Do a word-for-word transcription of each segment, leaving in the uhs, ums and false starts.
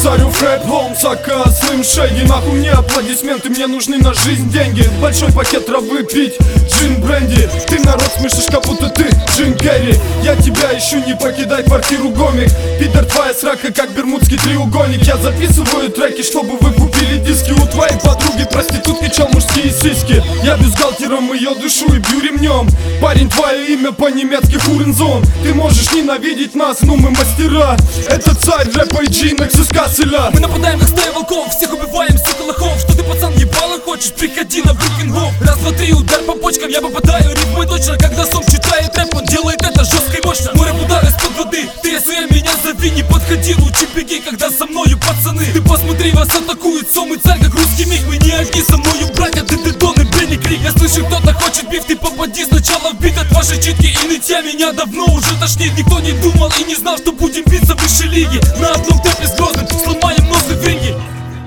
Царю Фред Холмс, ака Слим Шейди. Нахуй мне аплодисменты, мне нужны на жизнь деньги. Большой пакет травы пить, джин бренди. Ты народ смешишь, как будто ты Джим Керри. Я тебя ищу, не покидай квартиру гомик. Пидор, твоя срака, как бермудский треугольник. Я записываю треки, чтобы вы купили диски. У твоей подруги проститутки, чел, мужские сиськи. Я бюстгальтером ее душу и бью ремнем. Парень, твое имя по-немецки Хурензон. Ты можешь ненавидеть нас, но мы мастера. Это царь рэпа и джинекс из Касселя. Мы нападаем как стая волков, всех убиваем, сука, лохов. Что ты, пацан, ебало хочешь? Приходи на Брукингов. Раз, два, три, удар по почкам, я попадаю рифмой точно. Когда сом читает рэп, он делает это жестко и мощно. Мой рэп удар из-под воды, ты если меня зови, не подходи, лучше беги, когда со мною пацаны. Ты посмотри, вас атакует сом и царь, как русский миг. Мы не одни, со мною братья, ты Дедон и Бенни Крик. Я слышу, кто-то хочет биф, ты попади сначала в бит. От вашей читки и нытья меня давно уже тошнит. Никто не думал и не знал, что будем биться в высшей лиге. На одном темпе с Грозным сломаем носы в ринге.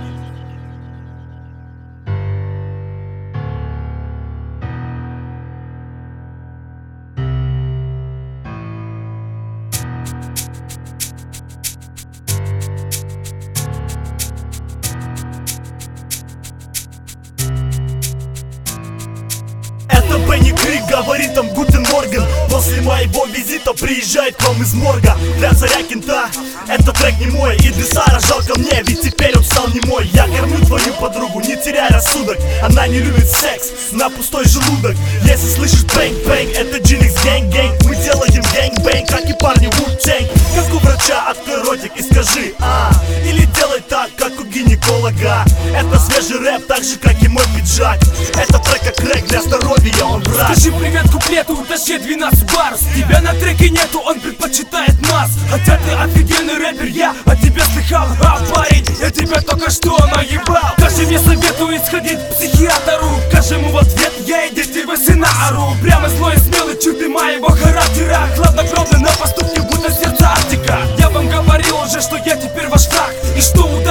Это Бенни Крик говорит там Гутен Морген. После моего визита приезжает к вам из морга. Для царя кента этот трек не мой. И Десара жалко мне, ведь теперь он стал не мой. Я кормлю твою подругу, не теряй рассудок. Она не любит секс на пустой желудок. Если слышишь бэнг-бэнг, это джинекс гэнг-гэнг. Мы делаем гэнг-бэнг, как и парни Wu-Tang. Как у врача, открой ротик и скажи а. Или делай так, как у гинеколога. Это свежий рэп, так же как и мой пиджак. Это трек как рэк для здоровья, он враг. Скажи привет куплету, утащи двенадцать барс. Тебя на треке нету, он предпочитает нас. Хотя ты офигенный рэпер, я от тебя слыхал. А парень, я тебя только что наебал. Даже мне советую сходить к психиатру. Скажи ему в ответ, я иди тебе сына ору. Прямо злой и смелый, черты моего характера. Хладнокровный на поступке, будто сердце Арктика. Я вам говорил уже, что я теперь ваш враг. И что